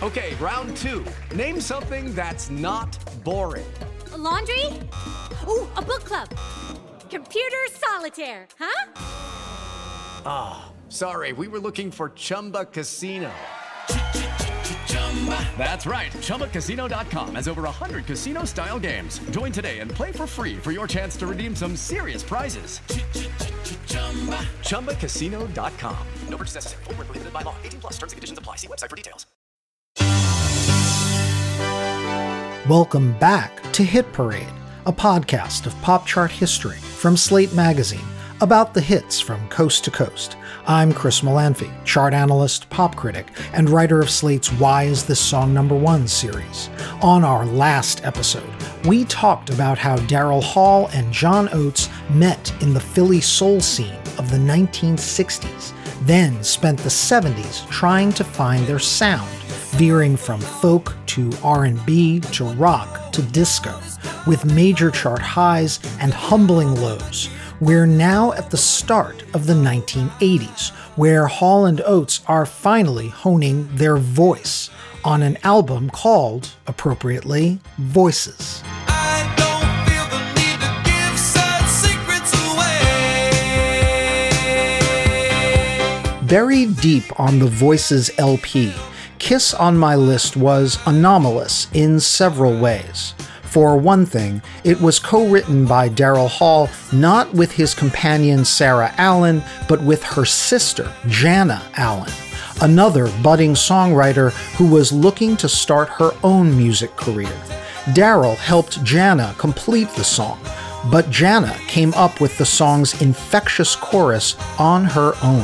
Okay, round 2. Name something that's not boring. A laundry? Ooh, a book club. Computer solitaire, huh? Sorry, we were looking for Chumba Casino. That's right. ChumbaCasino.com has over 100 casino-style games. Join today and play for free for your chance to redeem some serious prizes. ChumbaCasino.com. No purchase necessary. Void where prohibited by law. 18 plus. Terms and conditions apply. See website for details. Welcome back to Hit Parade, a podcast of pop chart history from Slate Magazine about the hits from coast to coast. I'm Chris Molanphy, chart analyst, pop critic, and writer of Slate's Why Is This Song Number 1 series. On our last episode, we talked about how Daryl Hall and John Oates met in the Philly soul scene of the 1960s, then spent the 70s trying to find their sound, veering from folk to R&B to rock to disco, with major chart highs and humbling lows. We're now at the start of the 1980s, where Hall and Oates are finally honing their voice on an album called, appropriately, Voices. I don't feel the need to give such secrets away. Buried deep on the Voices LP, Kiss on My List was anomalous in several ways. For one thing, it was co-written by Daryl Hall not with his companion Sarah Allen, but with her sister, Jana Allen, another budding songwriter who was looking to start her own music career. Daryl helped Jana complete the song, but Jana came up with the song's infectious chorus on her own.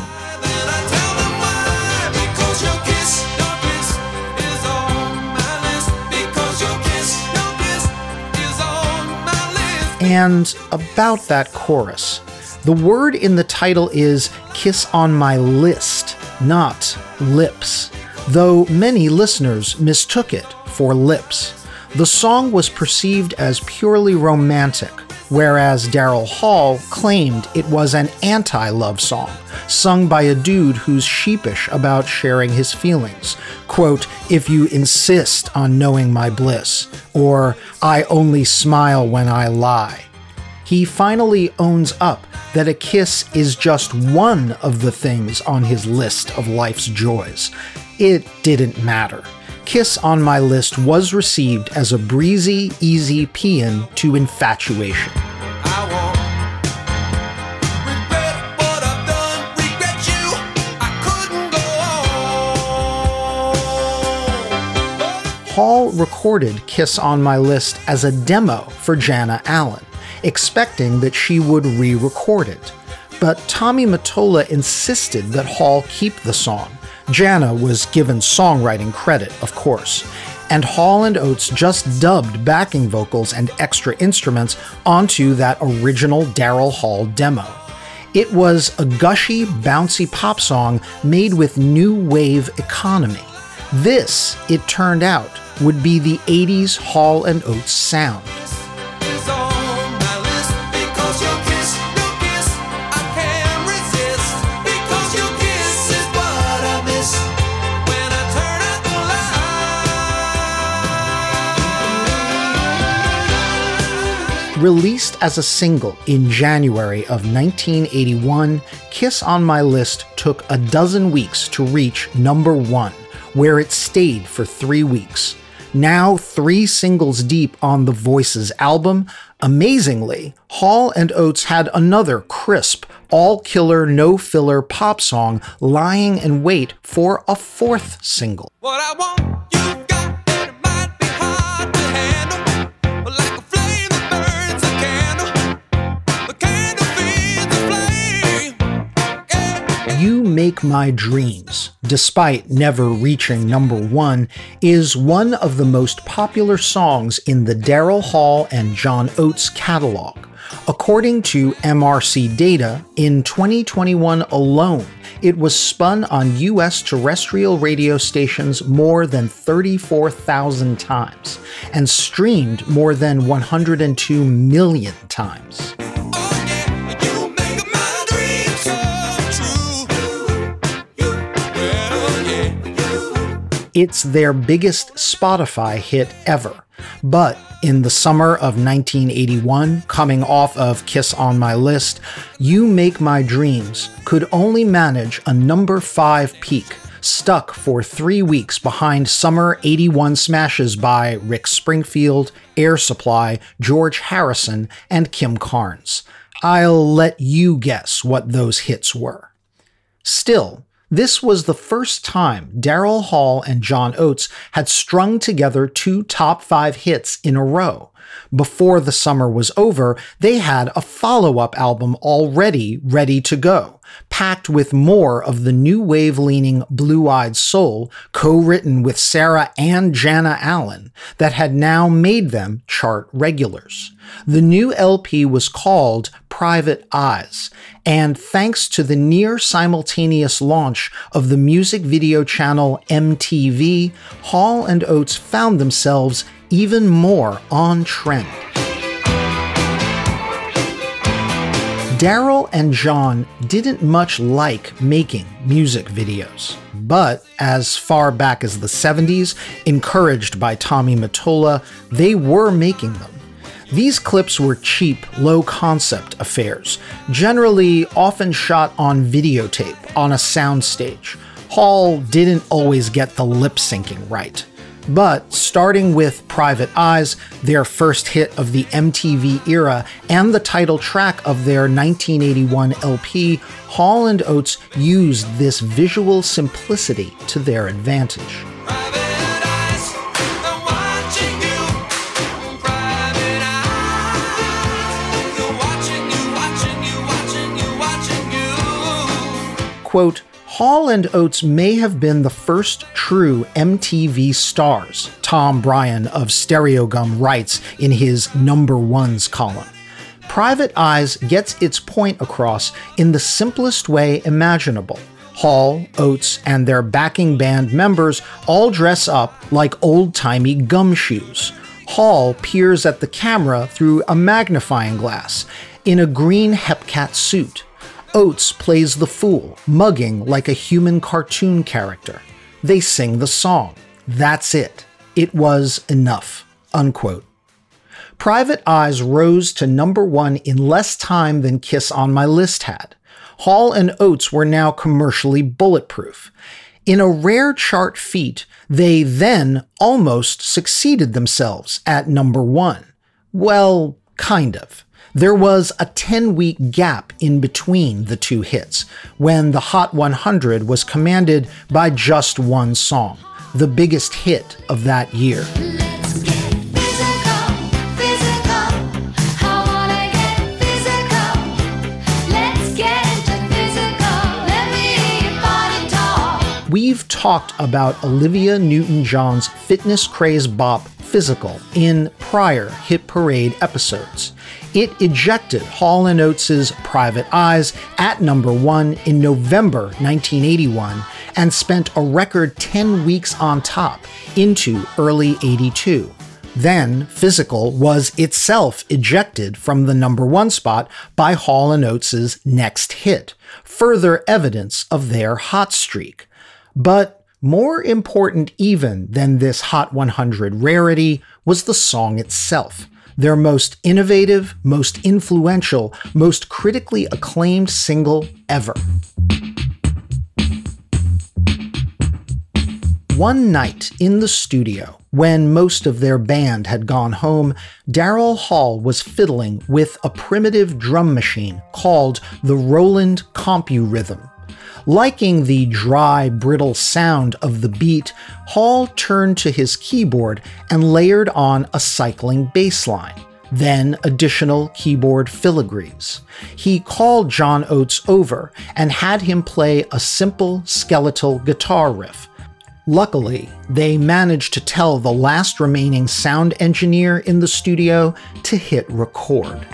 And about that chorus, the word in the title is Kiss on My List, not lips, though many listeners mistook it for lips. The song was perceived as purely romantic, whereas Daryl Hall claimed it was an anti-love song, sung by a dude who's sheepish about sharing his feelings. Quote, "If you insist on knowing my bliss," or "I only smile when I lie." He finally owns up that a kiss is just one of the things on his list of life's joys. It didn't matter. Kiss on My List was received as a breezy, easy paean to infatuation. Hall recorded Kiss on My List as a demo for Jana Allen, expecting that she would re-record it. But Tommy Mottola insisted that Hall keep the song. Jana was given songwriting credit, of course, and Hall and Oates just dubbed backing vocals and extra instruments onto that original Daryl Hall demo. It was a gushy, bouncy pop song made with new wave economy. This, it turned out, would be the 80s Hall and Oates sound. Released as a single in January of 1981, Kiss on My List took a dozen weeks to reach number 1, where it stayed for 3 weeks. Now 3 singles deep on the Voices album, amazingly, Hall and Oates had another crisp, all-killer, no-filler pop song lying in wait for a 4th single. What I want, you got, and it might be hard to handle, but like a flame that burns a candle, the candle feeds the flame. Yeah. You Make My Dreams, despite never reaching number 1, is one of the most popular songs in the Daryl Hall and John Oates catalog. According to MRC data, in 2021 alone, it was spun on U.S. terrestrial radio stations more than 34,000 times and streamed more than 102 million times. It's their biggest Spotify hit ever. But in the summer of 1981, coming off of Kiss on My List, You Make My Dreams could only manage a number 5 peak, stuck for 3 weeks behind summer 81 smashes by Rick Springfield, Air Supply, George Harrison, and Kim Carnes. I'll let you guess what those hits were. Still, this was the first time Daryl Hall and John Oates had strung together 2 top 5 hits in a row. Before the summer was over, they had a follow-up album already ready to go, packed with more of the new wave-leaning Blue-Eyed Soul, co-written with Sarah and Jana Allen, that had now made them chart regulars. The new LP was called Private Eyes, and thanks to the near-simultaneous launch of the music video channel MTV, Hall and Oates found themselves even more on trend. Daryl and John didn't much like making music videos, but as far back as the 70s, encouraged by Tommy Mottola, they were making them. These clips were cheap, low-concept affairs, generally often shot on videotape on a soundstage. Hall didn't always get the lip-syncing right. But starting with Private Eyes, their first hit of the MTV era and the title track of their 1981 LP, Hall and Oates used this visual simplicity to their advantage. Quote, Hall and Oates may have been the first true MTV stars, Tom Bryan of Stereogum writes in his Number Ones column. Private Eyes gets its point across in the simplest way imaginable. Hall, Oates, and their backing band members all dress up like old-timey gumshoes. Hall peers at the camera through a magnifying glass in a green Hepcat suit. Oates plays the fool, mugging like a human cartoon character. They sing the song. That's it. It was enough. Unquote. Private Eyes rose to number 1 in less time than Kiss on My List had. Hall and Oates were now commercially bulletproof. In a rare chart feat, they then almost succeeded themselves at number 1. Well, kind of. There was a 10-week gap in between the 2 hits, when the Hot 100 was commanded by just one song, the biggest hit of that year. Let's get physical, physical. I wanna get physical. Let's get into physical. Let me hear your body talk. We've talked about Olivia Newton-John's fitness craze bop Physical in prior Hit Parade episodes. It ejected Hall & Oates' Private Eyes at number 1 in November 1981 and spent a record 10 weeks on top into early 82. Then Physical was itself ejected from the number 1 spot by Hall & Oates' next hit, further evidence of their hot streak. But more important even than this Hot 100 rarity was the song itself, their most innovative, most influential, most critically acclaimed single ever. One night in the studio, when most of their band had gone home, Daryl Hall was fiddling with a primitive drum machine called the Roland CompuRhythm. Liking the dry, brittle sound of the beat, Hall turned to his keyboard and layered on a cycling bass line, then additional keyboard filigrees. He called John Oates over and had him play a simple skeletal guitar riff. Luckily, they managed to tell the last remaining sound engineer in the studio to hit record.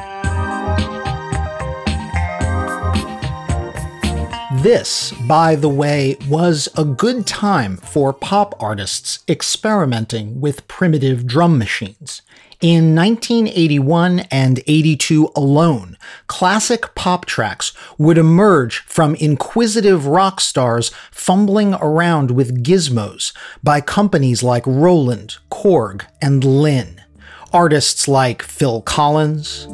This, by the way, was a good time for pop artists experimenting with primitive drum machines. In 1981 and 82 alone, classic pop tracks would emerge from inquisitive rock stars fumbling around with gizmos by companies like Roland, Korg, and Linn. Artists like Phil Collins,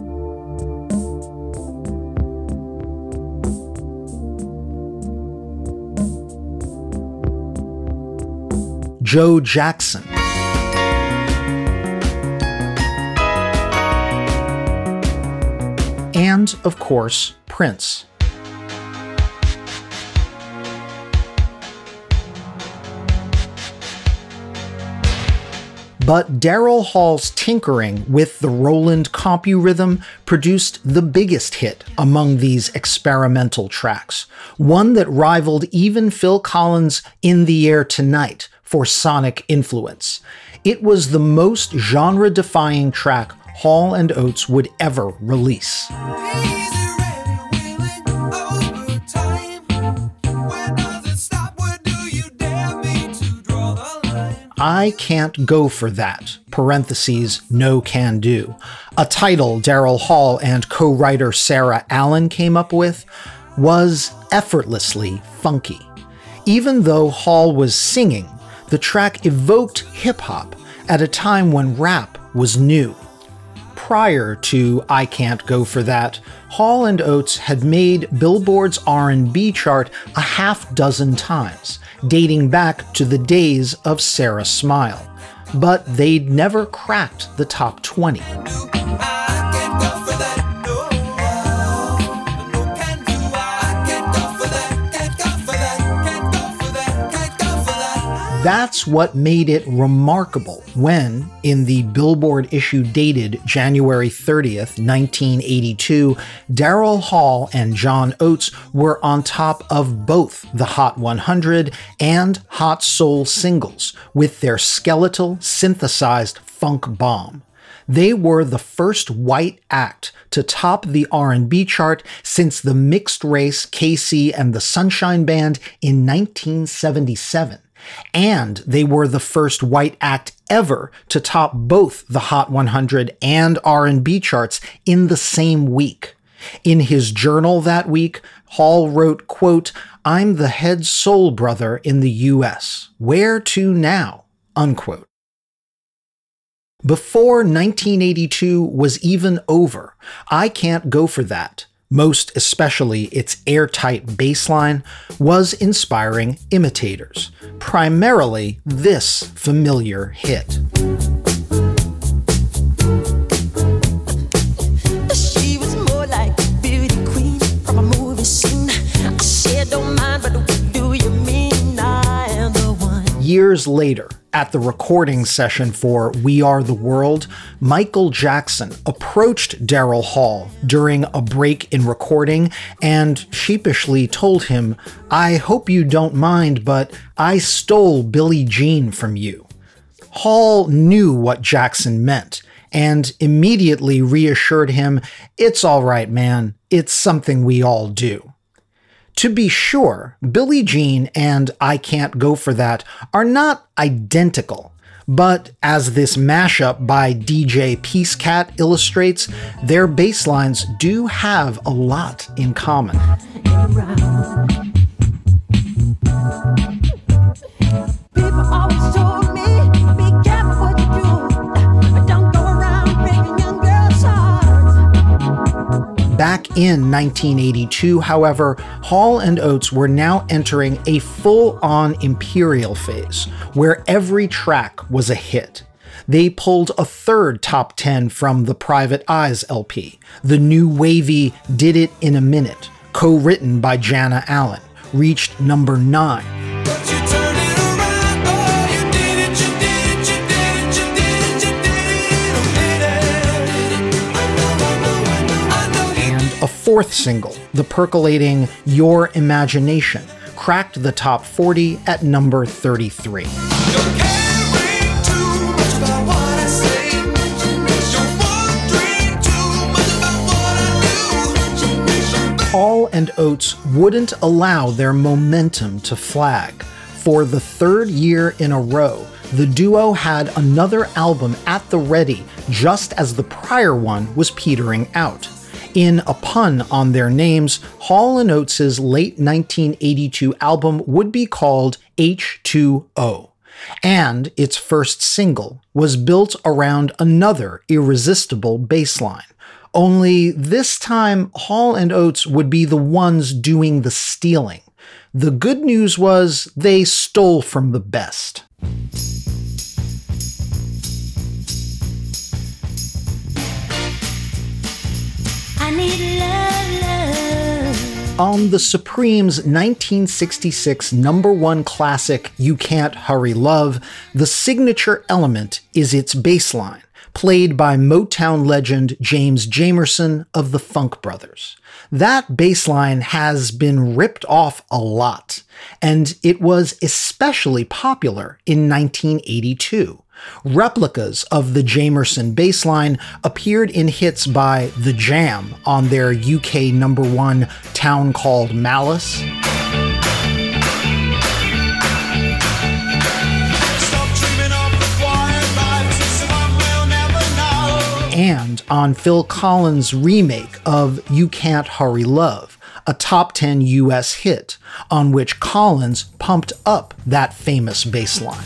Joe Jackson, and, of course, Prince. But Daryl Hall's tinkering with the Roland CompuRhythm produced the biggest hit among these experimental tracks, one that rivaled even Phil Collins' In the Air Tonight for sonic influence. It was the most genre-defying track Hall and Oates would ever release. I Can't Go For That, parentheses, no can do, a title Daryl Hall and co-writer Sarah Allen came up with, was effortlessly funky. Even though Hall was singing, the track evoked hip-hop at a time when rap was new. Prior to I Can't Go For That, Hall and Oates had made Billboard's R&B chart a half dozen times, dating back to the days of Sarah Smile, but they'd never cracked the top 20. That's what made it remarkable when, in the Billboard issue dated January 30th, 1982, Daryl Hall and John Oates were on top of both the Hot 100 and Hot Soul singles with their skeletal, synthesized funk bomb. They were the first white act to top the R&B chart since the mixed race KC and the Sunshine Band in 1977. And they were the first white act ever to top both the Hot 100 and R&B charts in the same week. In his journal that week, Hall wrote, quote, "I'm the head soul brother in the US. Where to now?" unquote. Before 1982 was even over, I Can't Go For That, most especially its airtight bass line, was inspiring imitators, primarily this familiar hit. She was more like a beauty queen from a movie scene. I said, don't mind, but what do you mean I am the one? Years later, at the recording session for We Are the World, Michael Jackson approached Daryl Hall during a break in recording and sheepishly told him, "I hope you don't mind, but I stole Billie Jean from you." Hall knew what Jackson meant and immediately reassured him, "It's all right, man. It's something we all do." To be sure, Billie Jean and I Can't Go For That are not identical, but as this mashup by DJ Peace Cat illustrates, their bass lines do have a lot in common. People always told me, be careful what you do. Don't go around breaking young girls' hearts. Back in 1982, however, Hall and Oates were now entering a full-on Imperial phase, where every track was a hit. They pulled a third top 10 from the Private Eyes LP, the new wavy Did It in a Minute, co-written by Jana Allen, reached number 9. But you turned it around, boy, you did it, you did it, you did it, you did it, you did it, you did it. I know you And a fourth single, the percolating Your Imagination, cracked the top 40 at number 33. You're caring too much about what I say. You're wondering too much about what I do. Hall and Oates wouldn't allow their momentum to flag. For the third year in a row, the duo had another album at the ready just as the prior one was petering out. In a pun on their names, Hall & Oates' late 1982 album would be called H2O, and its first single was built around another irresistible bass line. Only this time, Hall & Oates would be the ones doing the stealing. The good news was they stole from the best. I need love. On the Supremes' 1966 #1 classic, You Can't Hurry Love, the signature element is its bass line, played by Motown legend James Jamerson of the Funk Brothers. That bass line has been ripped off a lot, and it was especially popular in 1982. Replicas of the Jamerson bass line appeared in hits by The Jam on their UK #1 Town Called Malice, and on Phil Collins' remake of You Can't Hurry Love, a top 10 US hit on which Collins pumped up that famous bass line.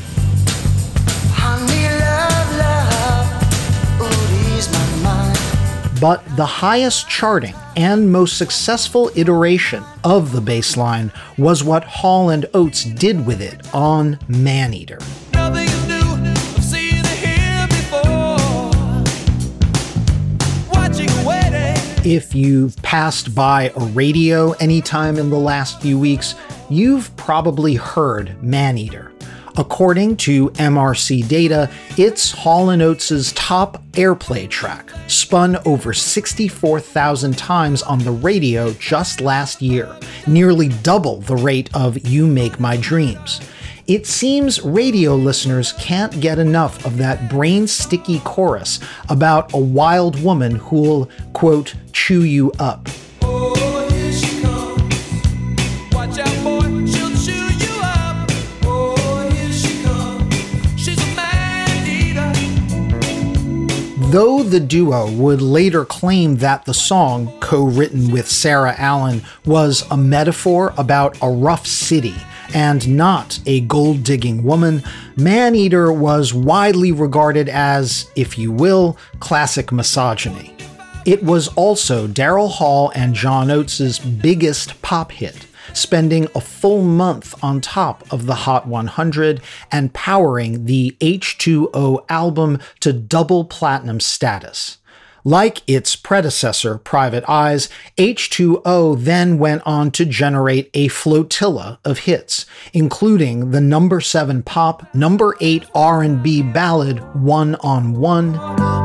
But the highest charting and most successful iteration of the bass line was what Hall & Oates did with it on Maneater. Nothing is new, I've seen it here before. Watching, waiting. If you've passed by a radio anytime in the last few weeks, you've probably heard Maneater. According to MRC data, it's Hall & Oates' top airplay track, spun over 64,000 times on the radio just last year, nearly double the rate of You Make My Dreams. It seems radio listeners can't get enough of that brain-sticky chorus about a wild woman who'll, quote, chew you up. Oh, here she comes. Watch out, boy, she'll chew you up. Oh, here she comes. She's a man-eater. Though the duo would later claim that the song, co-written with Sarah Allen, was a metaphor about a rough city and not a gold-digging woman, Maneater was widely regarded as, if you will, classic misogyny. It was also Daryl Hall and John Oates' biggest pop hit, spending a full month on top of the Hot 100 and powering the H2O album to double platinum status. Like its predecessor, Private Eyes, H2O then went on to generate a flotilla of hits, including the #7 pop, #8 R&B ballad, One on One,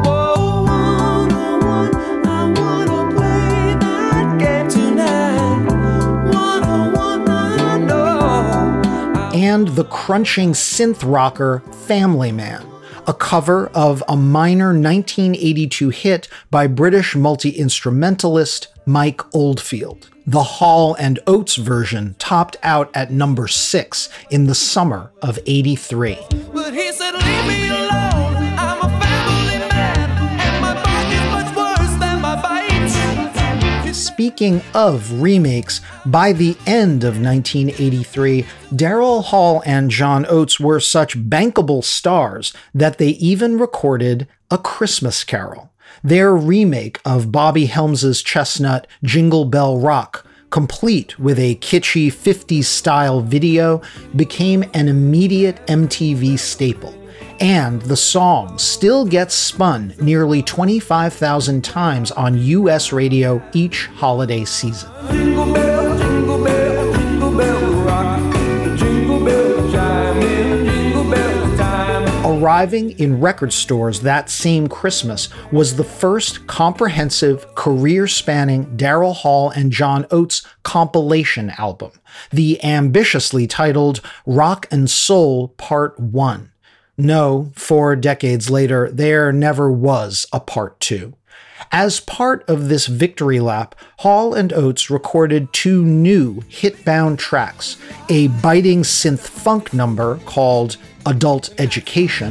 and the crunching synth rocker Family Man, a cover of a minor 1982 hit by British multi-instrumentalist Mike Oldfield. The Hall & Oates version topped out at #6 in the summer of '83. But he said, leave me alone. I'm a family man, and my bite is much worse than my bite. Speaking of remakes, by the end of 1983, Daryl Hall and John Oates were such bankable stars that they even recorded A Christmas Carol, their remake of Bobby Helms' chestnut Jingle Bell Rock, complete with a kitschy 50s-style video, became an immediate MTV staple. And the song still gets spun nearly 25,000 times on US radio each holiday season. Jingle bell, jingle bell, jingle bell rock. Jingle bell chime in, jingle bell time. Arriving in record stores that same Christmas was the first comprehensive, career-spanning Daryl Hall and John Oates compilation album, the ambitiously titled Rock and Soul Part 1. No, 4 decades later, there never was a Part 2. As part of this victory lap, Hall & Oates recorded 2 new hit-bound tracks, a biting synth-funk number called Adult Education,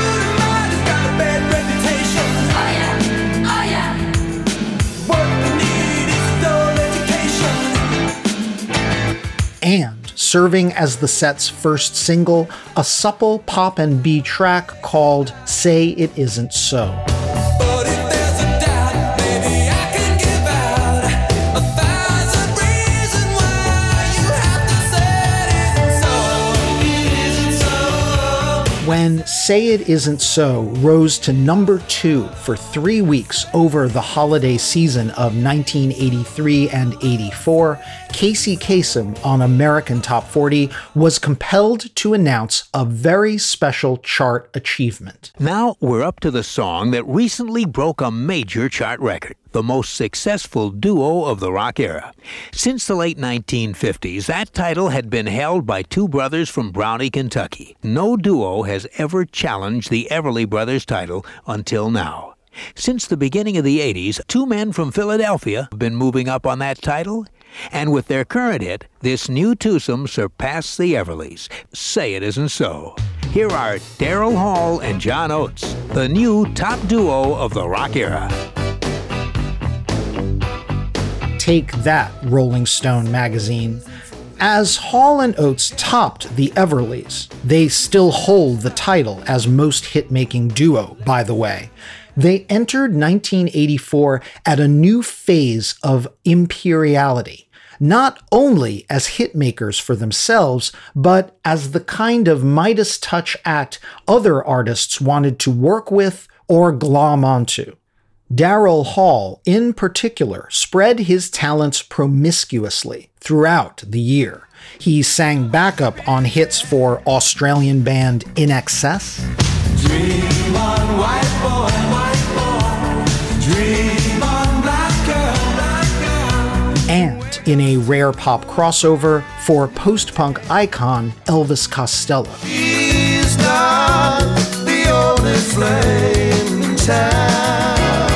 and serving as the set's first single, a supple pop and B track called Say It Isn't So. But if there's a doubt, maybe I can give out 1,000 reasons why you have to say it isn't so. When Say It Isn't So rose to number 2 for 3 weeks over the holiday season of 1983 and 84, Casey Kasem on American Top 40 was compelled to announce a very special chart achievement. Now we're up to the song that recently broke a major chart record, the most successful duo of the rock era. Since the late 1950s, that title had been held by two brothers from Brownie, Kentucky. No duo has ever challenged the Everly Brothers title until now. Since the beginning of the 80s, two men from Philadelphia have been moving up on that title. And with their current hit, this new twosome surpassed the Everlys. Say It Isn't So. Here are Daryl Hall and John Oates, the new top duo of the rock era. Take that, Rolling Stone magazine. As Hall and Oates topped the Everlys, they still hold the title as most hit-making duo, by the way. They entered 1984 at a new phase of imperiality, not only as hitmakers for themselves, but as the kind of Midas touch act other artists wanted to work with or glom onto. Daryl Hall, in particular, spread his talents promiscuously throughout the year. He sang backup on hits for Australian band In Excess, Dream on, white boy, dream on, black girl, and in a rare pop crossover for post-punk icon Elvis Costello. She's not the only flame in town.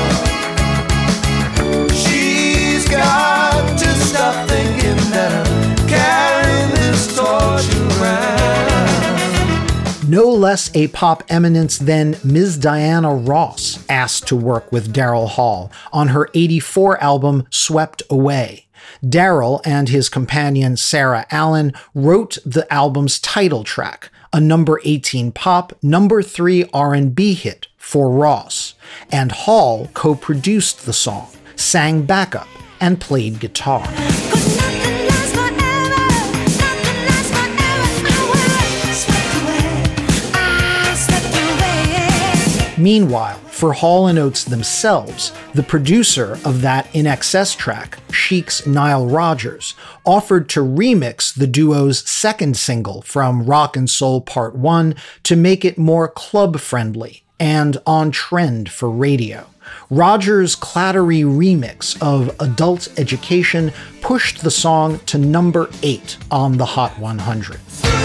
She's got to stop thinking that I'm carrying this torch around. No less a pop eminence than Ms. Diana Ross asked to work with Daryl Hall on her '84 album Swept Away. Daryl and his companion Sarah Allen wrote the album's title track, a number 18 pop, number 3 R&B hit for Ross, and Hall co-produced the song, sang backup, and played guitar. Meanwhile, for Hall & Oates themselves, the producer of that In Excess track, Chic's Nile Rodgers, offered to remix the duo's second single from Rock and Soul Part 1 to make it more club-friendly and on trend for radio. Rodgers' clattery remix of Adult Education pushed the song to number 8 on the Hot 100.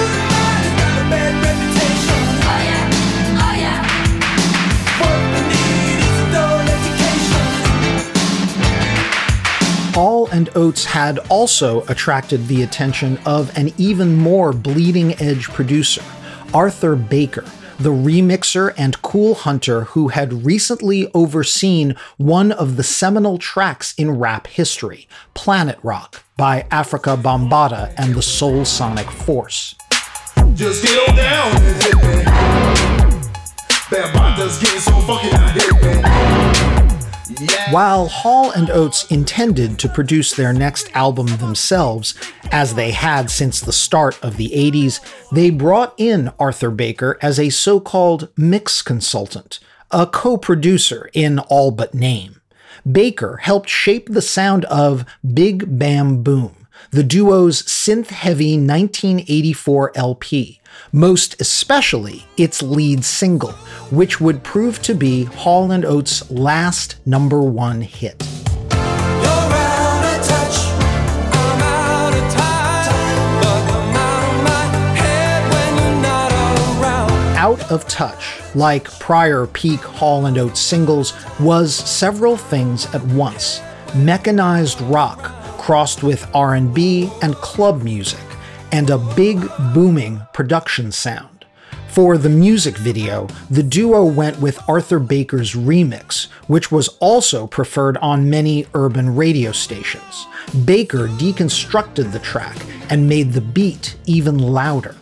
Hall and Oates had also attracted the attention of an even more bleeding-edge producer, Arthur Baker, the remixer and cool hunter who had recently overseen one of the seminal tracks in rap history, Planet Rock, by Africa Bambaataa and the Soul Sonic Force. Just get on down and hit me. Bambaataa's getting so funky now, hit me. Yeah. While Hall and Oates intended to produce their next album themselves, as they had since the start of the 80s, they brought in Arthur Baker as a so-called mix consultant, a co-producer in all but name. Baker helped shape the sound of Big Bam Boom, the duo's synth-heavy 1984 LP, most especially its lead single, which would prove to be Hall & Oates' last number 1 hit. You're out of touch, I'm out of time, but I'm out of my head when you're not around. Out of Touch, like prior peak Hall & Oates singles, was several things at once. Mechanized rock crossed with R&B and club music, and a big, booming production sound. For the music video, the duo went with Arthur Baker's remix, which was also preferred on many urban radio stations. Baker deconstructed the track and made the beat even louder.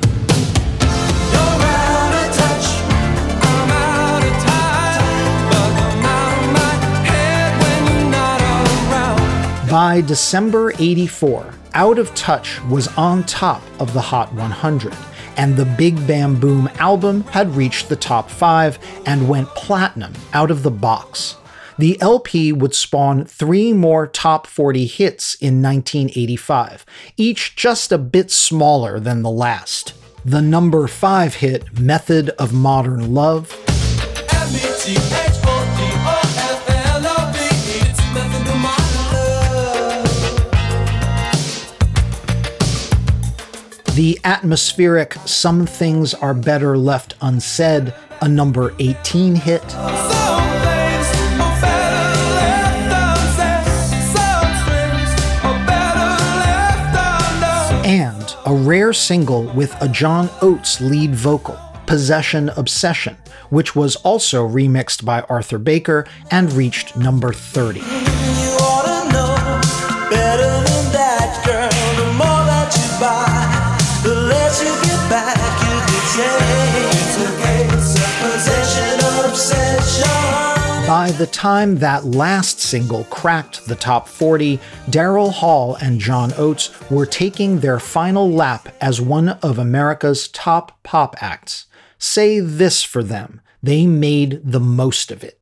By December '84, Out of Touch was on top of the Hot 100, and the Big Bam Boom album had reached the top 5 and went platinum out of the box. The LP would spawn 3 more top 40 hits in 1985, each just a bit smaller than the last. The number 5 hit, Method of Modern Love, the atmospheric Some Things Are Better Left Unsaid, a number 18 hit, and a rare single with a John Oates lead vocal, Possession Obsession, which was also remixed by Arthur Baker and reached number 30. By the time that last single cracked the top 40, Daryl Hall and John Oates were taking their final lap as one of America's top pop acts. Say this for them: they made the most of it.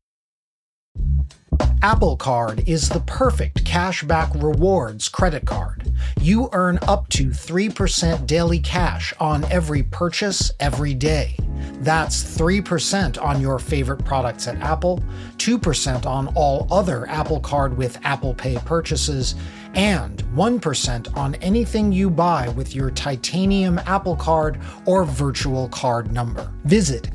Apple Card is the perfect cashback rewards credit card. You earn up to 3% daily cash on every purchase every day. That's 3% on your favorite products at Apple, 2% on all other Apple Card with Apple Pay purchases, and 1% on anything you buy with your titanium Apple Card or virtual card number. Visit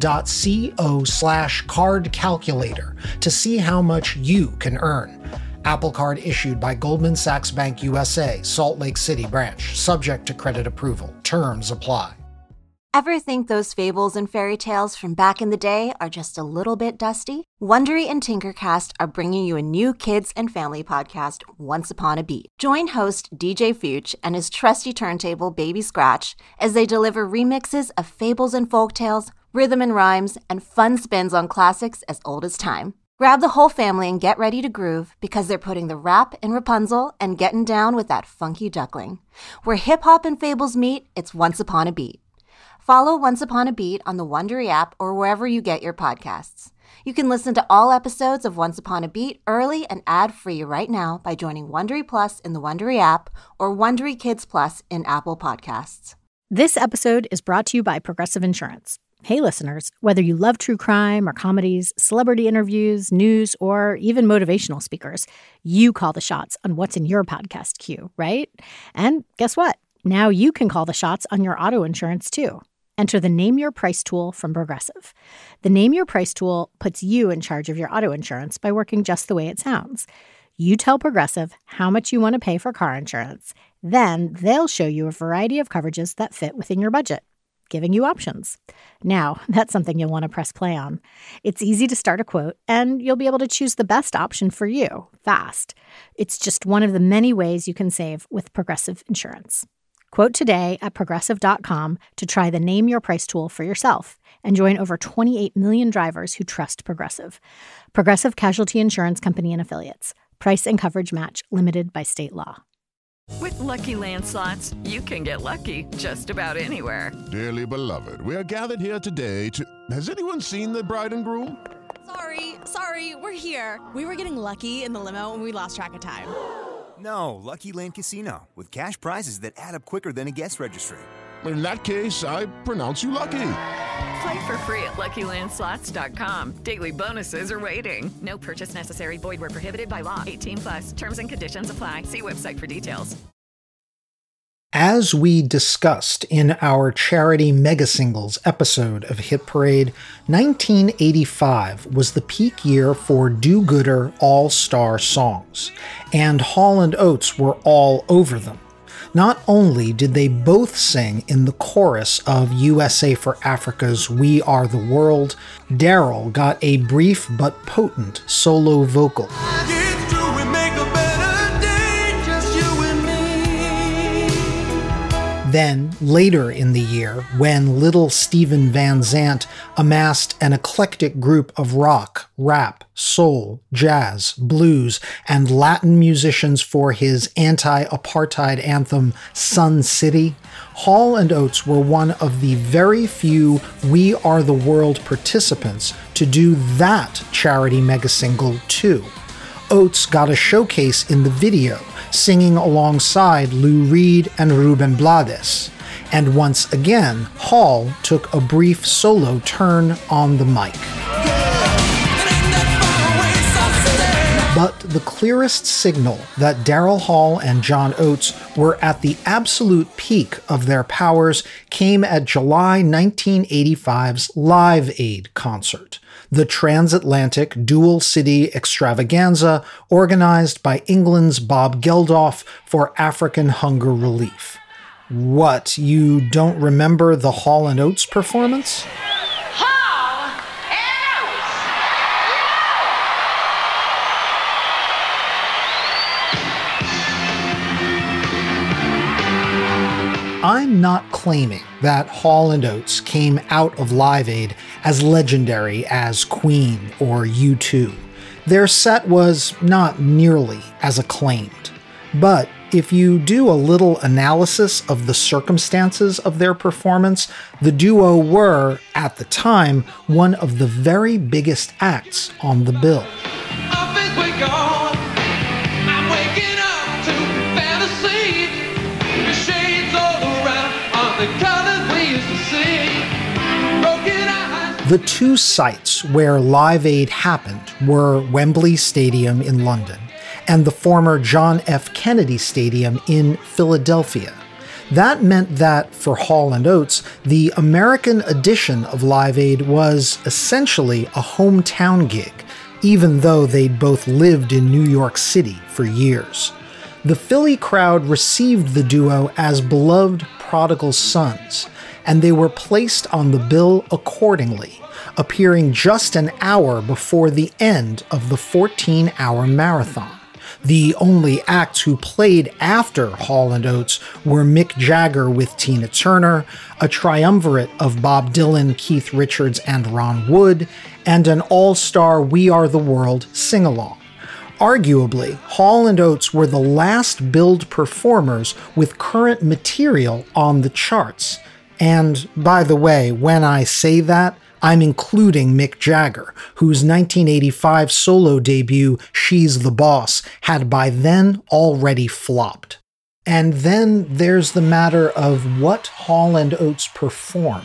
apple.co/card calculator to see how much you can earn. Apple Card issued by Goldman Sachs Bank USA, Salt Lake City branch, subject to credit approval. Terms apply. Ever think those fables and fairy tales from back in the day are just a little bit dusty? Wondery and Tinkercast are bringing you a new kids and family podcast, Once Upon a Beat. Join host DJ Fuchs and his trusty turntable Baby Scratch as they deliver remixes of fables and folktales, rhythm and rhymes, and fun spins on classics as old as time. Grab the whole family and get ready to groove because they're putting the rap in Rapunzel and getting down with that funky duckling. Where hip-hop and fables meet, it's Once Upon a Beat. Follow Once Upon a Beat on the Wondery app or wherever you get your podcasts. You can listen to all episodes of Once Upon a Beat early and ad-free right now by joining Wondery Plus in the Wondery app or Wondery Kids Plus in Apple Podcasts. This episode is brought to you by Progressive Insurance. Hey listeners, whether you love true crime or comedies, celebrity interviews, news, or even motivational speakers, you call the shots on what's in your podcast queue, right? And guess what? Now you can call the shots on your auto insurance too. Enter the Name Your Price tool from Progressive. The Name Your Price tool puts you in charge of your auto insurance by working just the way it sounds. You tell Progressive how much you want to pay for car insurance. Then they'll show you a variety of coverages that fit within your budget, giving you options. Now, that's something you'll want to press play on. It's easy to start a quote, and you'll be able to choose the best option for you fast. It's just one of the many ways you can save with Progressive Insurance. Quote today at Progressive.com to try the Name Your Price tool for yourself and join over 28 million drivers who trust Progressive. Progressive Casualty Insurance Company and Affiliates. Price and coverage match limited by state law. With Lucky Land Slots, you can get lucky just about anywhere. Dearly beloved, we are gathered here today to... Has anyone seen the bride and groom? Sorry, we're here. We were getting lucky in the limo and we lost track of time. No, Lucky Land Casino, with cash prizes that add up quicker than a guest registry. In that case, I pronounce you lucky. Play for free at LuckyLandSlots.com. Daily bonuses are waiting. No purchase necessary. Void where prohibited by law. 18+. Terms and conditions apply. See website for details. As we discussed in our charity mega singles episode of Hit Parade, 1985 was the peak year for do-gooder all-star songs, and Hall & Oates were all over them. Not only did they both sing in the chorus of USA for Africa's We Are the World, Daryl got a brief but potent solo vocal. Then, later in the year, when little Steven Van Zandt amassed an eclectic group of rock, rap, soul, jazz, blues, and Latin musicians for his anti-apartheid anthem, Sun City, Hall & Oates were one of the very few We Are the World participants to do that charity megasingle too. Oates got a showcase in the video, singing alongside Lou Reed and Ruben Blades. And once again, Hall took a brief solo turn on the mic. But the clearest signal that Daryl Hall and John Oates were at the absolute peak of their powers came at July 1985's Live Aid concert, the transatlantic dual-city extravaganza organized by England's Bob Geldof for African hunger relief. What, you don't remember the Hall & Oates performance? I'm not claiming that Hall & Oates came out of Live Aid as legendary as Queen or U2. Their set was not nearly as acclaimed. But if you do a little analysis of the circumstances of their performance, the duo were, at the time, one of the very biggest acts on the bill. The two sites where Live Aid happened were Wembley Stadium in London and the former John F. Kennedy Stadium in Philadelphia. That meant that, for Hall & Oates, the American edition of Live Aid was essentially a hometown gig, even though they'd both lived in New York City for years. The Philly crowd received the duo as beloved prodigal sons, and they were placed on the bill accordingly, appearing just an hour before the end of the 14-hour marathon. The only acts who played after Hall & Oates were Mick Jagger with Tina Turner, a triumvirate of Bob Dylan, Keith Richards, and Ron Wood, and an all-star We Are the World sing-along. Arguably, Hall & Oates were the last billed performers with current material on the charts. And, by the way, when I say that, I'm including Mick Jagger, whose 1985 solo debut, She's the Boss, had by then already flopped. And then there's the matter of what Hall & Oates performed.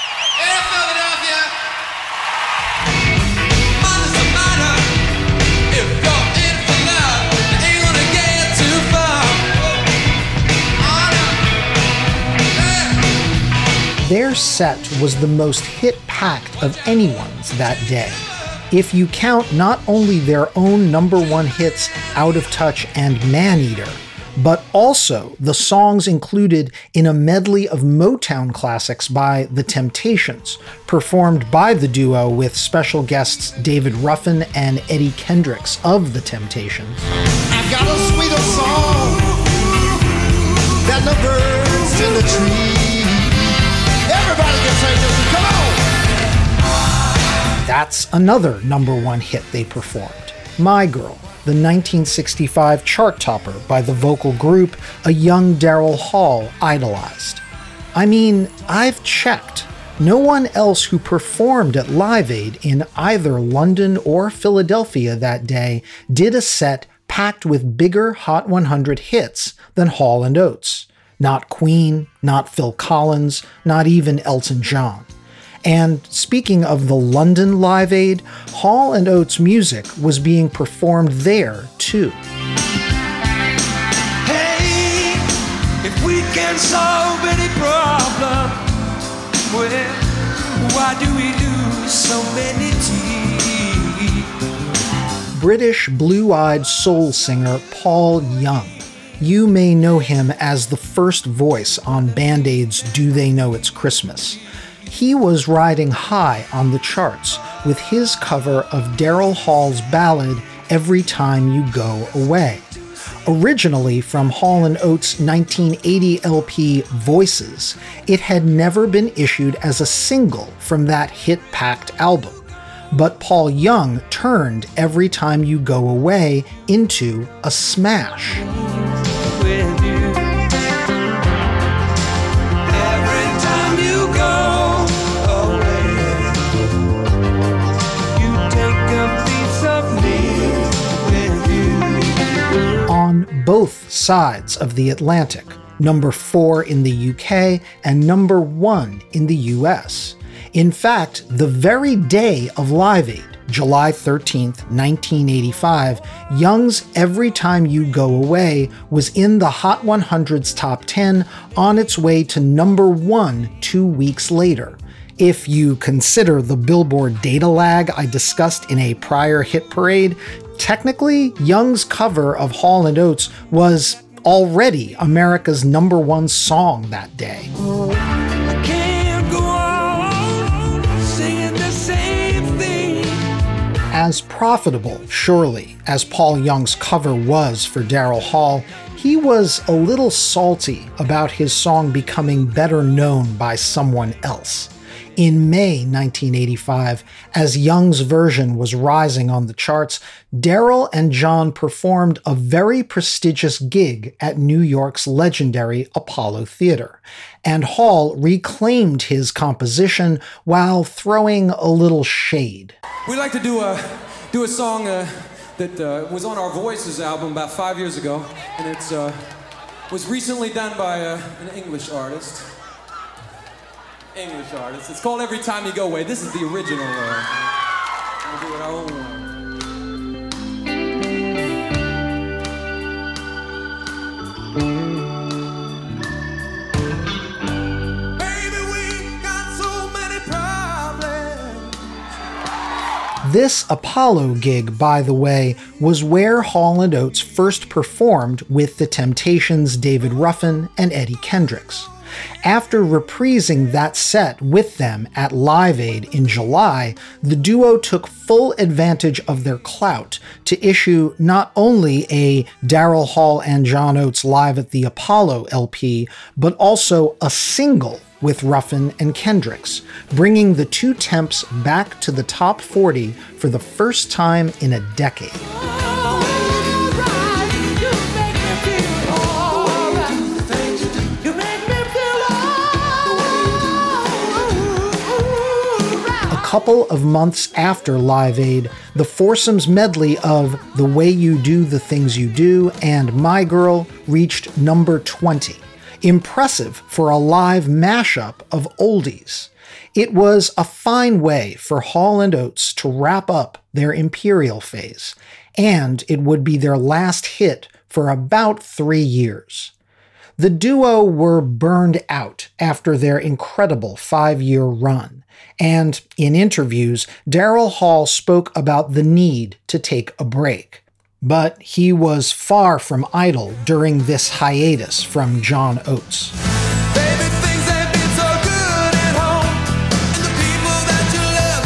Their set was the most hit-packed of anyone's that day. If you count not only their own #1 hits Out of Touch and Maneater, but also the songs included in a medley of Motown classics by The Temptations, performed by the duo with special guests David Ruffin and Eddie Kendricks of The Temptations. I've got a sweeter song than the birds in the trees. Everybody can say this, come on! That's another #1 hit they performed, My Girl, the 1965 chart topper by the vocal group a young Daryl Hall idolized. I mean, I've checked. No one else who performed at Live Aid in either London or Philadelphia that day did a set packed with bigger Hot 100 hits than Hall & Oates. Not Queen, not Phil Collins, not even Elton John. And speaking of the London Live Aid, Hall & Oates music was being performed there too. Hey, if we can solve any problem, well, why do we lose so many teeth? British blue-eyed soul singer Paul Young, You may know him as the first voice on Band Aid's Do They Know It's Christmas. He was riding high on the charts with his cover of Daryl Hall's ballad Every Time You Go Away. Originally from Hall & Oates' 1980 LP Voices, it had never been issued as a single from that hit-packed album. But Paul Young turned Every Time You Go Away into a smash. With you. Every time you go away, you take a piece of me with you. On both sides of the Atlantic, number 4 in the UK and number 1 in the US. In fact, the very day of Live Aid, July 13th, 1985, Young's Every Time You Go Away was in the Hot 100's top 10 on its way to number 1 2 weeks later. If you consider the Billboard data lag I discussed in a prior hit parade, technically, Young's cover of Hall & Oates was already America's number 1 song that day. I can't go on singing the same thing. As profitable, surely, as Paul Young's cover was for Daryl Hall, he was a little salty about his song becoming better known by someone else. In May 1985, as Young's version was rising on the charts, Daryl and John performed a very prestigious gig at New York's legendary Apollo Theater, and Hall reclaimed his composition while throwing a little shade. We'd like to do a song that was on our Voices album about 5 years ago, and it was recently done by an English artist. It's called Every Time You Go Away. This is the original. We'll do it our own one. This Apollo gig, by the way, was where Hall & Oates first performed with The Temptations' David Ruffin and Eddie Kendricks. After reprising that set with them at Live Aid in July, the duo took full advantage of their clout to issue not only a Daryl Hall and John Oates Live at the Apollo LP, but also a single with Ruffin and Kendricks, bringing the two Temps back to the top 40 for the first time in a decade. A couple of months after Live Aid, the foursomes medley of The Way You Do the Things You Do and My Girl reached number 20. Impressive for a live mashup of oldies. It was a fine way for Hall & Oates to wrap up their Imperial phase, and it would be their last hit for about 3 years. The duo were burned out after their incredible 5-year run, and in interviews, Daryl Hall spoke about the need to take a break. But he was far from idle during this hiatus from John Oates. Baby, things ain't been so good at home, and the people that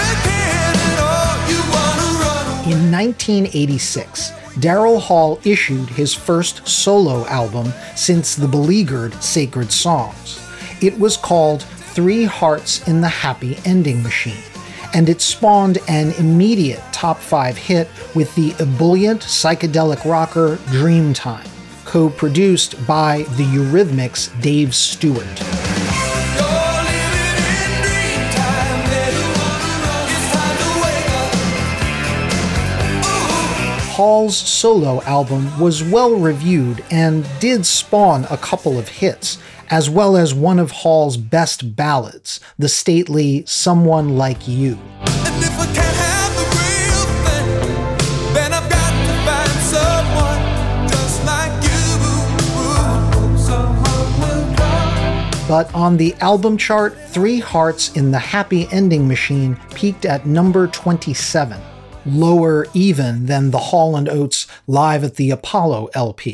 you love never can at all. You wanna run away. In 1986, Daryl Hall issued his first solo album since the beleaguered Sacred Songs. It was called 3 Hearts in the Happy Ending Machine, and it spawned an immediate top 5 hit with the ebullient psychedelic rocker Dreamtime, co-produced by the Eurythmics' Dave Stewart. Hall's solo album was well reviewed and did spawn a couple of hits, as well as one of Hall's best ballads, the stately Someone Like You. And if I can't have the real thing, then I've got to find someone just like you. Someone will come. But on the album chart, 3 Hearts in the Happy Ending Machine peaked at number 27, lower even than the Hall & Oates Live at the Apollo LP,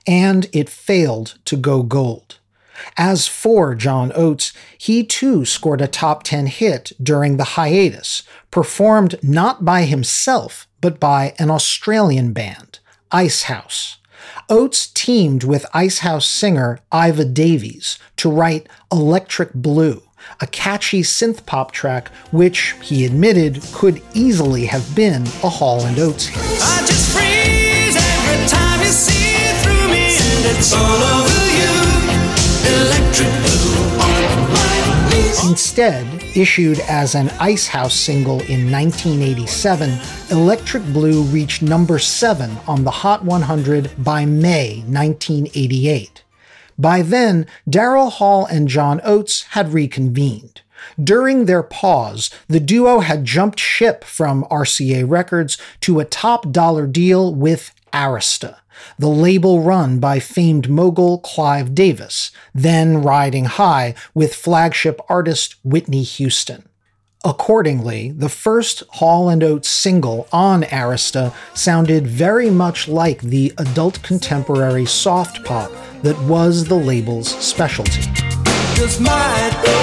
and it failed to go gold. As for John Oates, he too scored a top 10 hit during the hiatus, performed not by himself, but by an Australian band, Icehouse. Oates teamed with Icehouse singer Iva Davies to write Electric Blue, a catchy synth-pop track which, he admitted, could easily have been a Hall & Oates hit. I just freeze every time you see through me, and it's all over you. Electric Blue on my knees. Instead, issued as an Icehouse single in 1987, Electric Blue reached number 7 on the Hot 100 by May 1988. By then, Daryl Hall and John Oates had reconvened. During their pause, the duo had jumped ship from RCA Records to a top dollar deal with Arista, the label run by famed mogul Clive Davis, then riding high with flagship artist Whitney Houston. Accordingly, the first Hall & Oates single on Arista sounded very much like the adult contemporary soft pop that was the label's specialty. Just might be,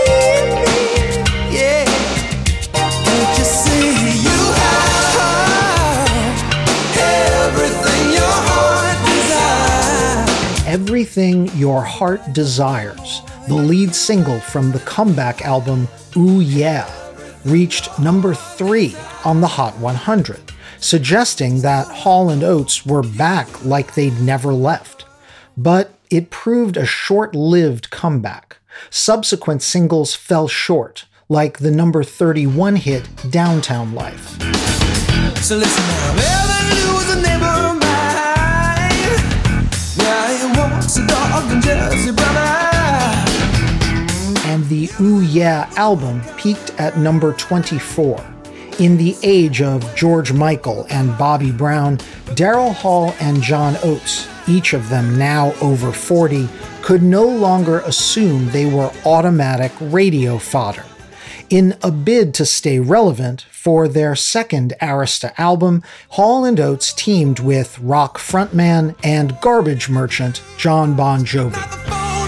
yeah. Can't you see you have everything your heart desires? Everything Your Heart Desires, the lead single from the comeback album Ooh Yeah, reached number 3 on the Hot 100, suggesting that Hall & Oates were back like they'd never left. But it proved a short-lived comeback. Subsequent singles fell short, like the number 31 hit Downtown Life. So listen now, never lose and never mind. Now you walks a dog and Jersey brother. And the Ooh Yeah album peaked at number 24. In the age of George Michael and Bobby Brown, Daryl Hall and John Oates, each of them now over 40, could no longer assume they were automatic radio fodder. In a bid to stay relevant, for their second Arista album, Hall & Oates teamed with rock frontman and garbage merchant John Bon Jovi.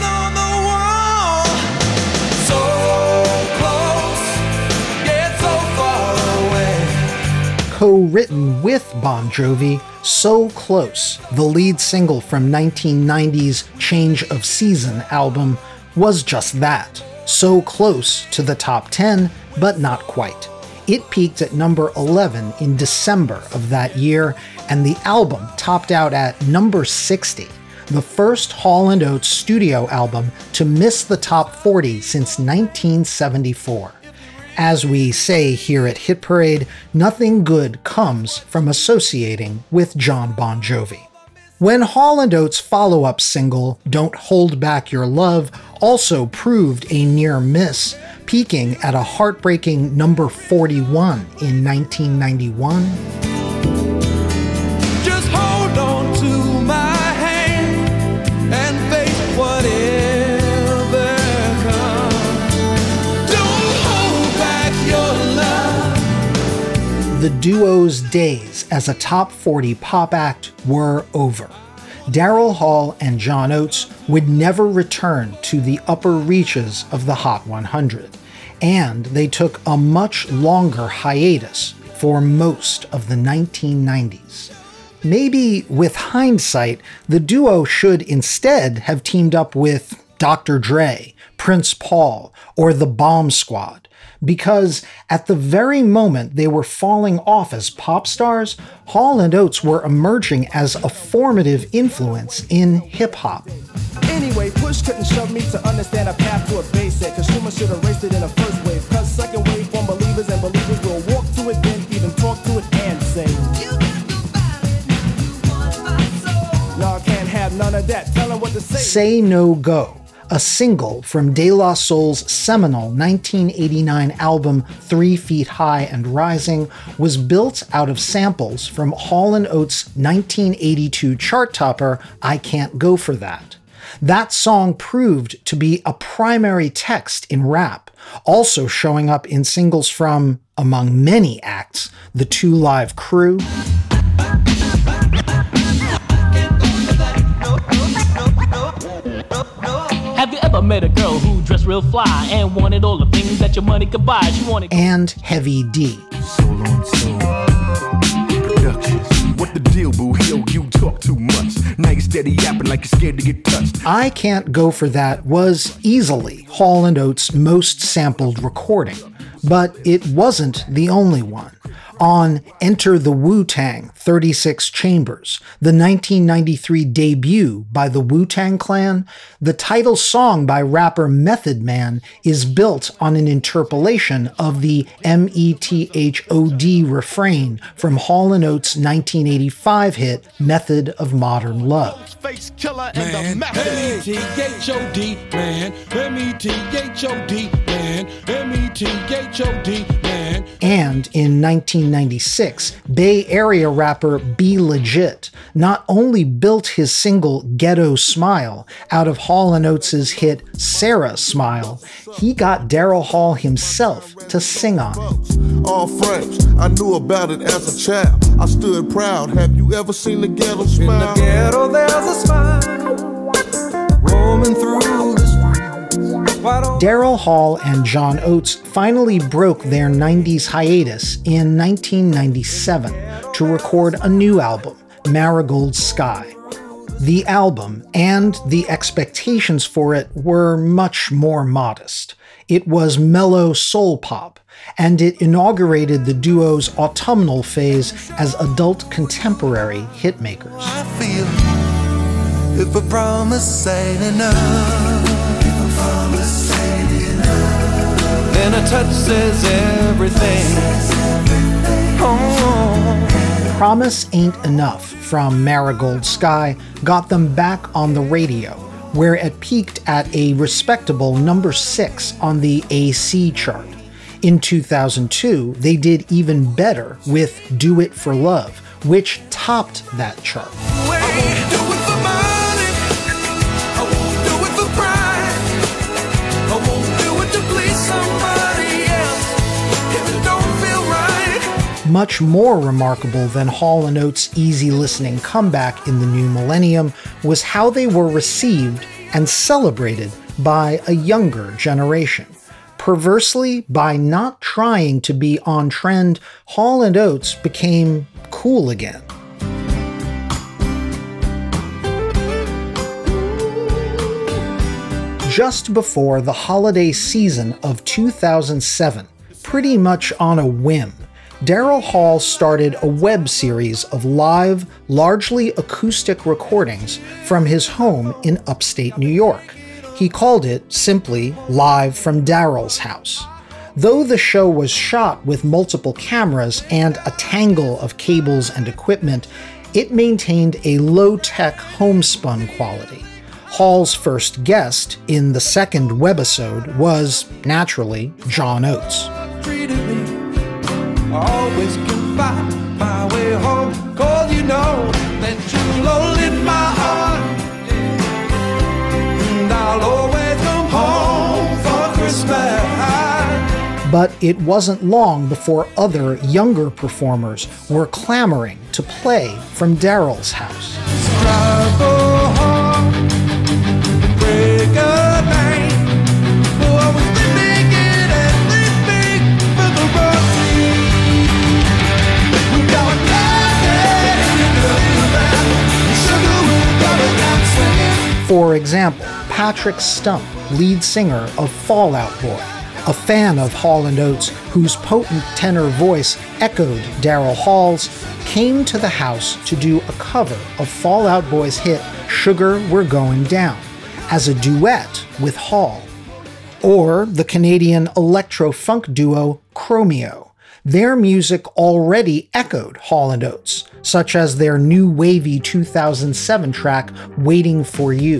Co-written with Bon Jovi, So Close, the lead single from 1990's Change of Season album, was just that. So close to the top 10, but not quite. It peaked at number 11 in December of that year, and the album topped out at number 60, the first Hall & Oates studio album to miss the top 40 since 1974. As we say here at Hit Parade, nothing good comes from associating with John Bon Jovi. When Hall & Oates' follow-up single, Don't Hold Back Your Love, also proved a near miss, peaking at a heartbreaking number 41 in 1991. Just hold on to my hand and face whatever comes. Don't hold back your love. The duo's days as a top 40 pop act were over. Daryl Hall and John Oates would never return to the upper reaches of the Hot 100, and they took a much longer hiatus for most of the 1990s. Maybe, with hindsight, the duo should instead have teamed up with Dr. Dre, Prince Paul, or the Bomb Squad, because at the very moment they were falling off as pop stars, Hall & Oates were emerging as a formative influence in hip-hop. Anyway, push couldn't shove me to understand a path to a basic. Consumers should have raced it in the first wave. Cause second wave from believers and believers will walk to it, then even talk to it and say, y'all can't have none of that. Tell them what to say. Say No Go, a single from De La Soul's seminal 1989 album 3 Feet High and Rising, was built out of samples from Hall & Oates' 1982 chart topper, I Can't Go For That. That song proved to be a primary text in rap, also showing up in singles from, among many acts, the 2 Live Crew, met a girl who dressed real fly and wanted all the things that your money could buy. She wanted and Heavy D. Soul on Soul Productions. What the deal, boo? Yo, you talk too much. Now you steady yapping like you're scared to get touched. I Can't Go For That was easily Hall & Oates' most sampled recording, but it wasn't the only one. On Enter the Wu-Tang 36 Chambers, the 1993 debut by the Wu-Tang Clan, the title song by rapper Method Man is built on an interpolation of the METHOD refrain from Hall & Oates' 1985 hit Method of Modern Love. Face killer and the M-E-T-H-O-D, man. M-E-T-H-O-D, man. M-E-T-H-O-D, man. And in 1996, Bay Area rapper B Legit not only built his single Ghetto Smile out of Hall & Oates' hit Sarah Smile, he got Daryl Hall himself to sing on it. All friends, I knew about it as a child. I stood proud. Have you ever seen the ghetto smile? In the ghetto there's a smile roaming through the streets. Daryl Hall and John Oates finally broke their 90s hiatus in 1997 to record a new album, Marigold Sky. The album and the expectations for it were much more modest. It was mellow soul pop, and it inaugurated the duo's autumnal phase as adult contemporary hitmakers. I feel if a promise ain't enough, then a touch says everything. Oh. Promise Ain't Enough from Marigold Sky got them back on the radio, where it peaked at a respectable number 6 on the AC chart. In 2002, they did even better with Do It For Love, which topped that chart. Much more remarkable than Hall & Oates' easy-listening comeback in the new millennium was how they were received and celebrated by a younger generation. Perversely, by not trying to be on trend, Hall & Oates became cool again. Just before the holiday season of 2007, pretty much on a whim, Daryl Hall started a web series of live, largely acoustic recordings from his home in upstate New York. He called it simply Live from Daryl's House. Though the show was shot with multiple cameras and a tangle of cables and equipment, it maintained a low-tech homespun quality. Hall's first guest in the second webisode was, naturally, John Oates. Always can find my way home, 'cause you know that you'll only my heart, and I'll always come home for Christmas. But it wasn't long before other younger performers were clamoring to play from Daryl's house. For example, Patrick Stump, lead singer of Fall Out Boy, a fan of Hall & Oates whose potent tenor voice echoed Daryl Hall's, came to the house to do a cover of Fall Out Boy's hit Sugar We're Going Down as a duet with Hall. Or the Canadian electro-funk duo Chromeo. Their music already echoed Hall & Oates, such as their new wavy 2007 track, Waiting For You.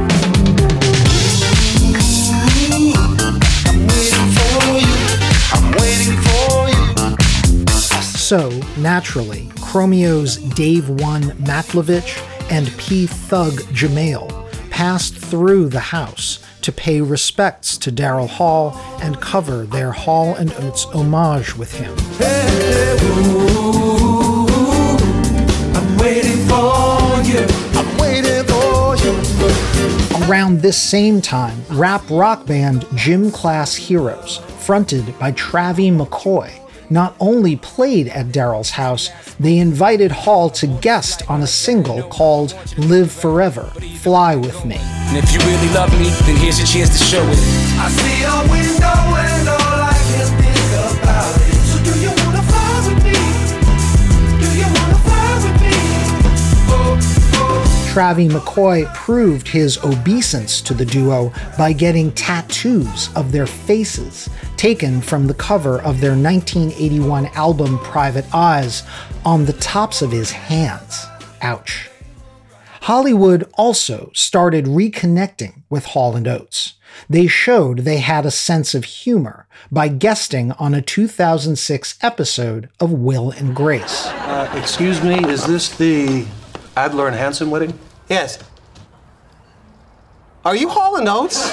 So, naturally, Chromeo's Dave One Matlovich and P Thug Jamail passed through the house to pay respects to Daryl Hall and cover their Hall & Oates homage with him. Hey, ooh, I'm waiting for you. I'm waiting for you. I'm Around this same time, rap rock band Gym Class Heroes, fronted by Travie McCoy, not only played at Daryl's house, they invited Hall to guest on a single called Live Forever, Fly With Me. And if you really love me, then here's your chance to show it. I see a window and all I can think about it. So do you wanna fly with me? Do you wanna fly with me? Travie McCoy proved his obeisance to the duo by getting tattoos of their faces taken from the cover of their 1981 album Private Eyes on the tops of his hands. Ouch. Hollywood also started reconnecting with Hall & Oates. They showed they had a sense of humor by guesting on a 2006 episode of Will and Grace. Excuse me, is this the Adler and Hanson wedding? Yes. Are you Hall & Oates?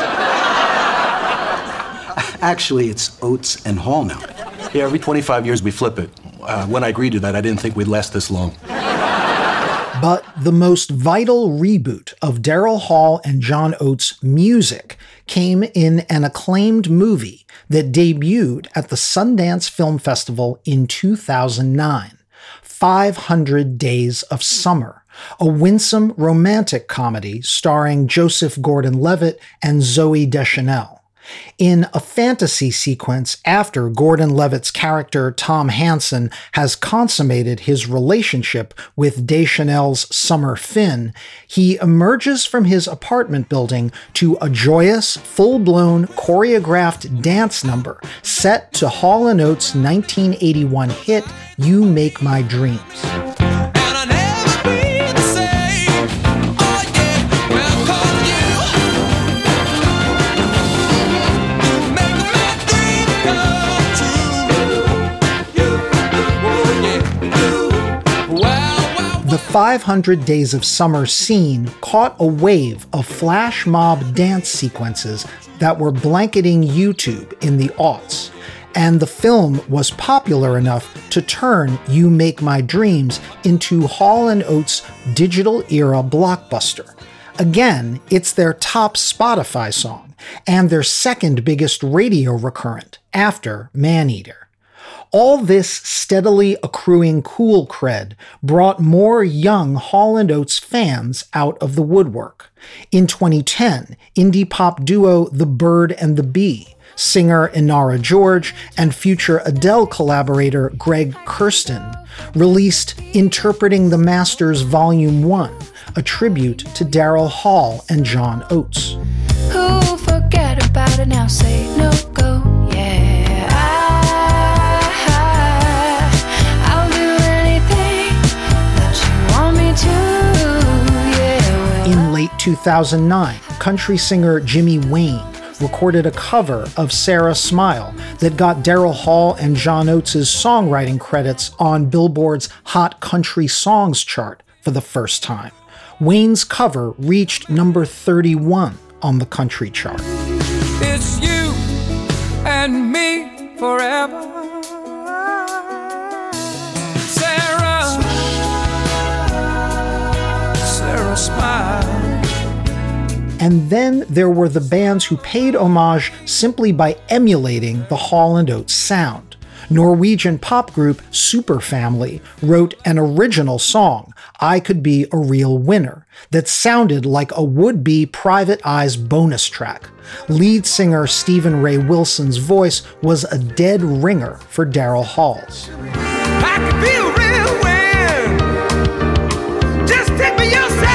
Actually, it's Oates and Hall now. Yeah, every 25 years we flip it. When I agreed to that, I didn't think we'd last this long. But the most vital reboot of Daryl Hall and John Oates' music came in an acclaimed movie that debuted at the Sundance Film Festival in 2009, 500 Days of Summer, a winsome romantic comedy starring Joseph Gordon-Levitt and Zooey Deschanel. In a fantasy sequence after Gordon-Levitt's character Tom Hansen has consummated his relationship with Deschanel's Summer Finn, he emerges from his apartment building to a joyous, full-blown, choreographed dance number set to Hall & Oates' 1981 hit, You Make My Dreams. The 500 Days of Summer scene caught a wave of flash mob dance sequences that were blanketing YouTube in the aughts, and the film was popular enough to turn You Make My Dreams into Hall & Oates' digital era blockbuster. Again, it's their top Spotify song, and their second biggest radio recurrent after Maneater. All this steadily accruing cool cred brought more young Hall & Oates fans out of the woodwork. In 2010, indie pop duo The Bird and the Bee, singer Inara George, and future Adele collaborator Greg Kurstin released Interpreting the Masters Volume 1, a tribute to Daryl Hall and John Oates. Who'll forget about it now? Say no go, yeah. I'll do anything that you want me to, yeah. In late 2009, country singer Jimmy Wayne recorded a cover of Sarah Smile that got Daryl Hall and John Oates' songwriting credits on Billboard's Hot Country Songs chart for the first time. Wayne's cover reached number 31 on the country chart. It's you and me forever. Sarah Smile. And then there were the bands who paid homage simply by emulating the Hall & Oates sound. Norwegian pop group Superfamily wrote an original song, I Could Be a Real Winner, that sounded like a would-be Private Eyes bonus track. Lead singer Stephen Ray Wilson's voice was a dead ringer for Daryl Hall's. I could be a real winner. Just take me your side.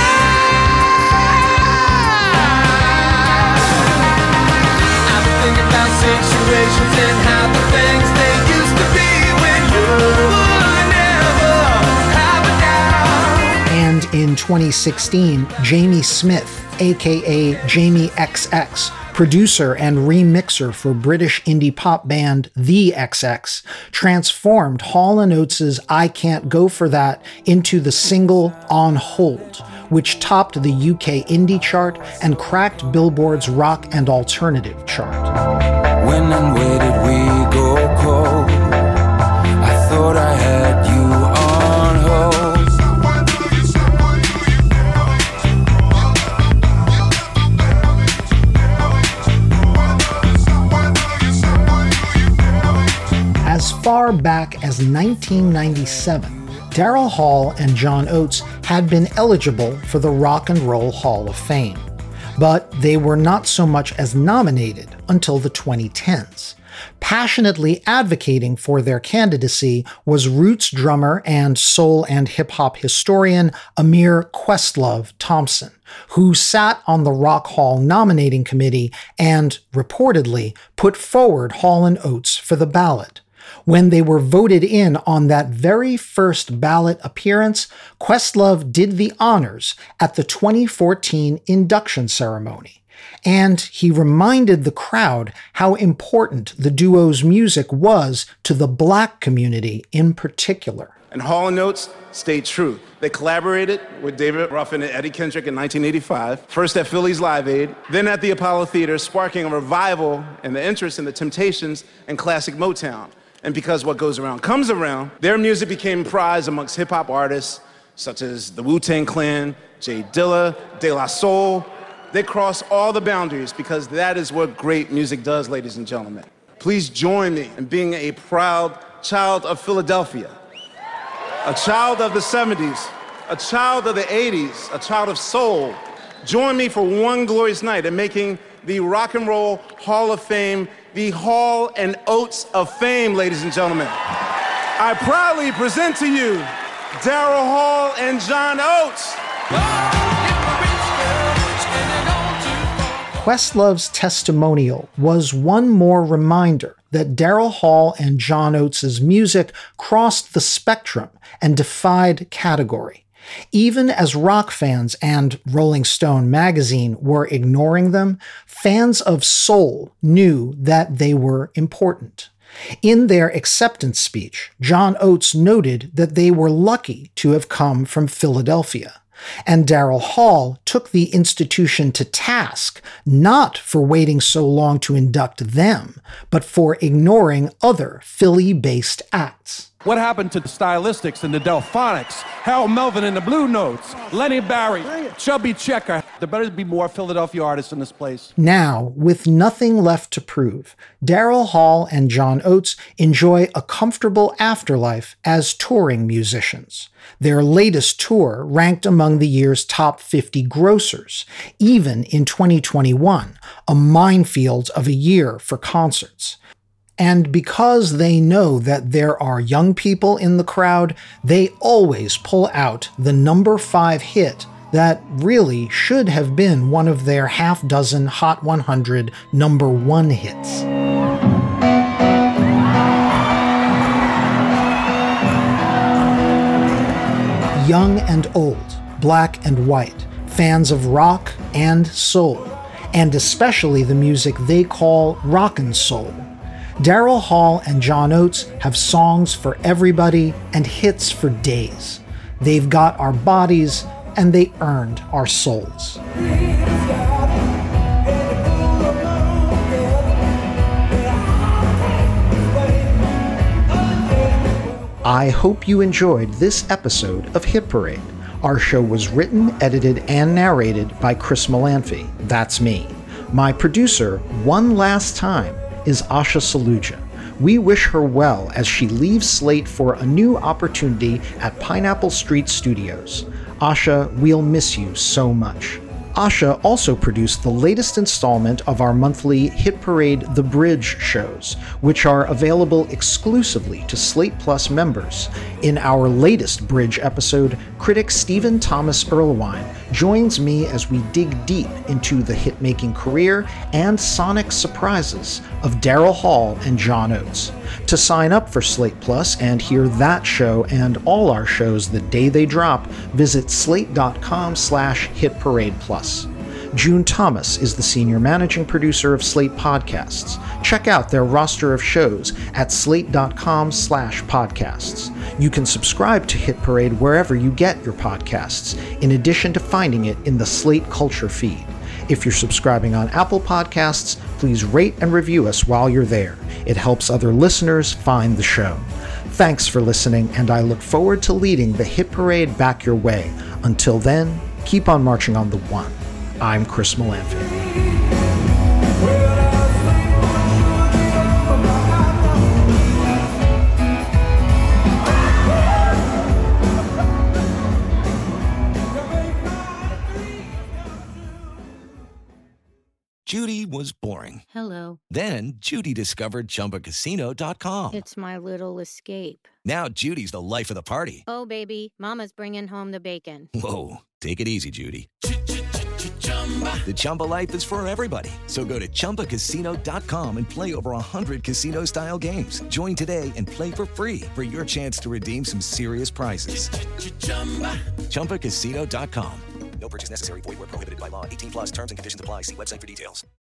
I'm thinking about situations and how the things they used to be when you would never have a doubt. And in 2016, Jamie Smith, aka Jamie XX, producer and remixer for British indie pop band The XX, transformed Hall & Oates' I Can't Go For That into the single On Hold, which topped the UK indie chart and cracked Billboard's rock and alternative chart. When and where did we go cold? I thought I had you on hold. far back as 1997, Daryl Hall and John Oates had been eligible for the Rock and Roll Hall of Fame, but they were not so much as nominated until the 2010s. Passionately advocating for their candidacy was Roots drummer and soul and hip-hop historian Amir Questlove Thompson, who sat on the Rock Hall nominating committee and, reportedly, put forward Hall & Oates for the ballot. When they were voted in on that very first ballot appearance, Questlove did the honors at the 2014 induction ceremony. And he reminded the crowd how important the duo's music was to the Black community in particular. And Hall & Oates stayed true. They collaborated with David Ruffin and Eddie Kendrick in 1985, first at Philly's Live Aid, then at the Apollo Theater, sparking a revival and the interest in the Temptations and classic Motown. And because what goes around comes around, their music became prized amongst hip-hop artists such as the Wu-Tang Clan, Jay Dilla, De La Soul. They cross all the boundaries because that is what great music does, ladies and gentlemen. Please join me in being a proud child of Philadelphia, a child of the 70s, a child of the 80s, a child of soul. Join me for one glorious night in making the Rock and Roll Hall of Fame the Hall & Oates of Fame, ladies and gentlemen. I proudly present to you Daryl Hall and John Oates. Questlove's testimonial was one more reminder that Daryl Hall and John Oates' music crossed the spectrum and defied category. Even as rock fans and Rolling Stone magazine were ignoring them, fans of soul knew that they were important. In their acceptance speech, John Oates noted that they were lucky to have come from Philadelphia. And Daryl Hall took the institution to task, not for waiting so long to induct them, but for ignoring other Philly-based acts. What happened to the Stylistics and the Delphonics? Harold Melvin and the Blue Notes, Lenny Barry, Chubby Checker. There better be more Philadelphia artists in this place. Now, with nothing left to prove, Daryl Hall and John Oates enjoy a comfortable afterlife as touring musicians. Their latest tour ranked among the year's top 50 grossers, even in 2021, a minefield of a year for concerts. And because they know that there are young people in the crowd, they always pull out the number 5 hit that really should have been one of their half-dozen Hot 100 number 1 hits. Young and old, black and white, fans of rock and soul, and especially the music they call rockin' soul. Daryl Hall and John Oates have songs for everybody and hits for days. They've got our bodies and they earned our souls. I hope you enjoyed this episode of Hit Parade. Our show was written, edited, and narrated by Chris Molanphy. That's me. My producer, one last time, is Asha Saluja. We wish her well as she leaves Slate for a new opportunity at Pineapple Street Studios. Asha, we'll miss you so much. Asha also produced the latest installment of our monthly Hit Parade The Bridge shows, which are available exclusively to Slate Plus members. In our latest Bridge episode, critic Stephen Thomas Erlewine joins me as we dig deep into the hit-making career and sonic surprises of Daryl Hall and John Oates. To sign up for Slate Plus and hear that show and all our shows the day they drop, visit slate.com/hitparadeplus. June Thomas is the senior managing producer of Slate Podcasts. Check out their roster of shows at slate.com/podcasts. You can subscribe to Hit Parade wherever you get your podcasts, in addition to finding it in the Slate Culture feed. If you're subscribing on Apple Podcasts, please rate and review us while you're there. It helps other listeners find the show. Thanks for listening, and I look forward to leading the Hit Parade back your way. Until then, keep on marching on the one. I'm Chris Molanphy. was boring. Hello. Then Judy discovered ChumbaCasino.com. It's my little escape. Now Judy's the life of the party. Oh, baby, mama's bringing home the bacon. Whoa, take it easy, Judy. The Chumba life is for everybody. So go to ChumbaCasino.com and play over 100 casino-style games. Join today and play for free for your chance to redeem some serious prizes. ChumbaCasino.com. No purchase necessary. Void where prohibited by law. 18 plus terms and conditions apply. See website for details.